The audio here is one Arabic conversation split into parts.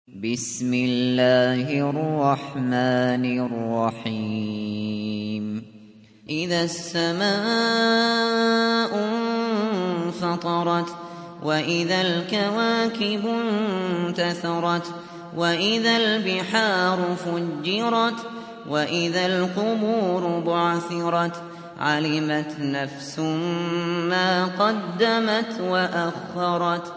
بسم الله الرحمن الرحيم إذا السماء انفطرت وإذا الكواكب انتثرت وإذا البحار فجرت وإذا القبور بعثرت علمت نفس ما قدمت وأخرت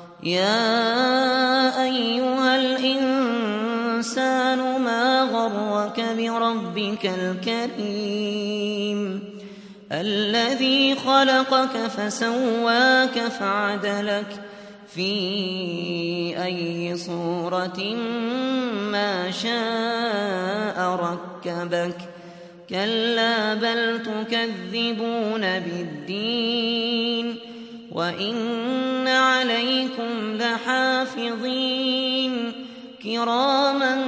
يا أيها الإنسان ما غرك بربك الكريم الذي خلقك فسواك فعدلك في أي صورة ما شاء ركبك كلا بل تكذبون بالدين وإن عليكم لحافظين كراما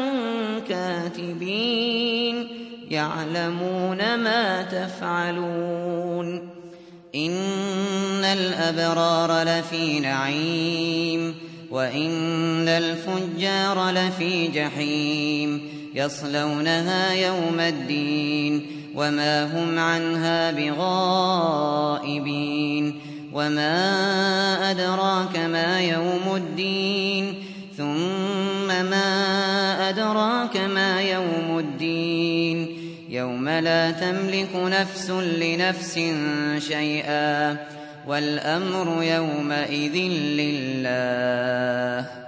كاتبين يعلمون ما تفعلون إن الأبرار لفي نعيم وإن الفجار لفي جحيم يصلونها يوم الدين وما هم عنها بغائبين وما أدراك ما يوم الدين ثم ما أدراك ما يوم الدين يوم لا تملك نفس لنفس شيئا والأمر يومئذ لله